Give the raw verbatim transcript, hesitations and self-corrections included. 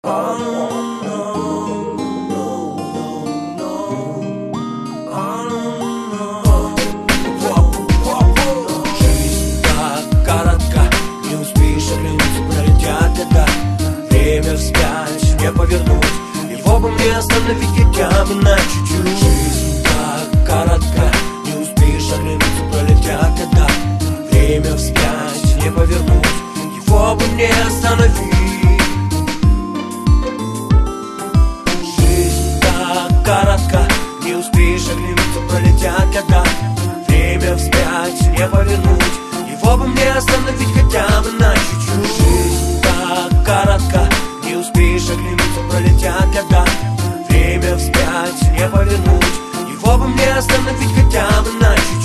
Жизнь так коротка, не успеешь оглянуться, пролетят года. Время вспять не повернуть, его бы мне остановить хотя бы на чуть-чуть. Жизнь так коротка, не успеешь оглянуться, пролетят года. Время вспять не повернуть, его бы мне остановить. Коротко, не успеешь оглянуться, пролетят года. Время вспять не повернуть, его бы мне остановить хотя бы на чуть-чуть. Жизнь так коротка, не успеешь оглянуться, пролетят года. Время вспять не повернуть, его бы мне остановить хотя бы на чуть-чуть.